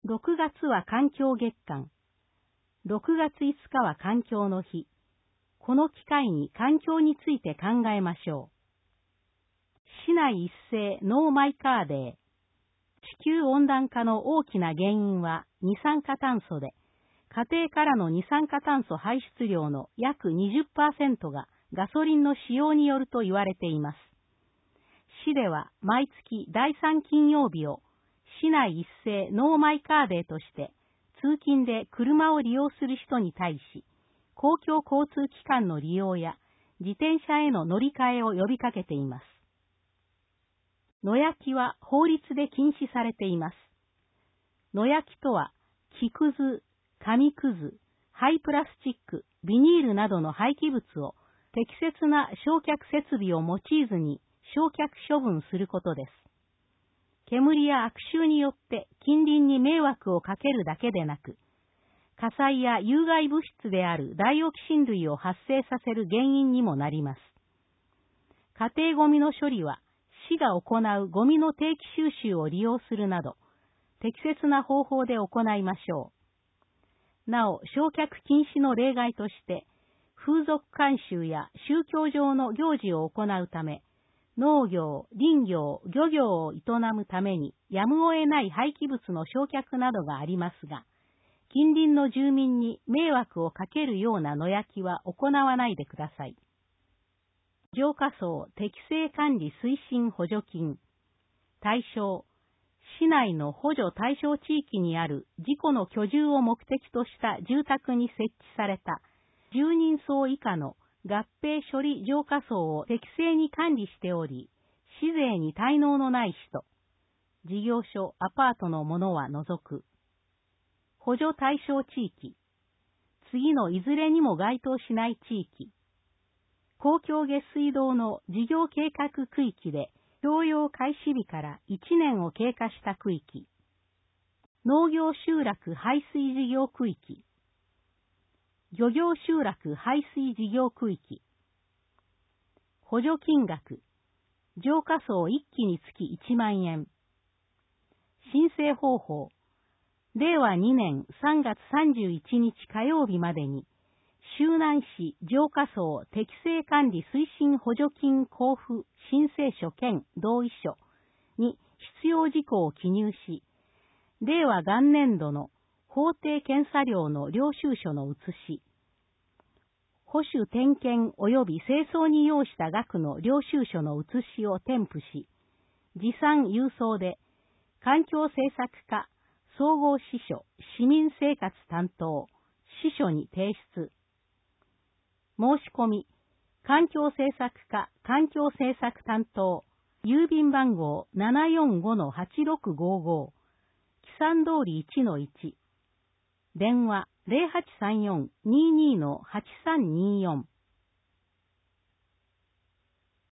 6月は環境月間。6月5日は環境の日。この機会に環境について考えましょう。市内一斉ノーマイカーデー。地球温暖化の大きな原因は二酸化炭素で、家庭からの二酸化炭素排出量の約 20% がガソリンの使用によると言われています。市では毎月第3金曜日を市内一斉ノーマイカーデーとして通勤で車を利用する人に対し、公共交通機関の利用や自転車への乗り換えを呼びかけています。野焼きは法律で禁止されています。野焼きとは木くず、紙くず、廃プラスチック、ビニールなどの廃棄物を適切な焼却設備を用いずに焼却処分することです。煙や悪臭によって近隣に迷惑をかけるだけでなく、火災や有害物質であるダイオキシン類を発生させる原因にもなります。家庭ゴミの処理は市が行うゴミの定期収集を利用するなど、適切な方法で行いましょう。なお、焼却禁止の例外として、風俗慣習や宗教上の行事を行うため、農業、林業、漁業を営むためにやむを得ない廃棄物の焼却などがありますが、近隣の住民に迷惑をかけるような野焼きは行わないでください。浄化槽適正管理推進補助金。対象、市内の補助対象地域にある自己の居住を目的とした住宅に設置された10人層以下の合併処理浄化槽を適正に管理しており、市税に滞納のない人、事業所、アパートのものは除く。補助対象地域、次のいずれにも該当しない地域。公共下水道の事業計画区域で、供用開始日から1年を経過した区域。農業集落排水事業区域。漁業集落排水事業区域。補助金額。浄化槽1基につき1万円。申請方法。令和2年3月31日火曜日までに、周南市浄化槽適正管理推進補助金交付申請書兼同意書に必要事項を記入し、令和元年度の法定検査料の領収書の写し、保守点検及び清掃に要した額の領収書の写しを添付し、持参郵送で環境政策課総合支所市民生活担当支所に提出。申し込み、環境政策課環境政策担当、郵便番号 745-8655、記算通り 1-1、電話 0834-22-8324。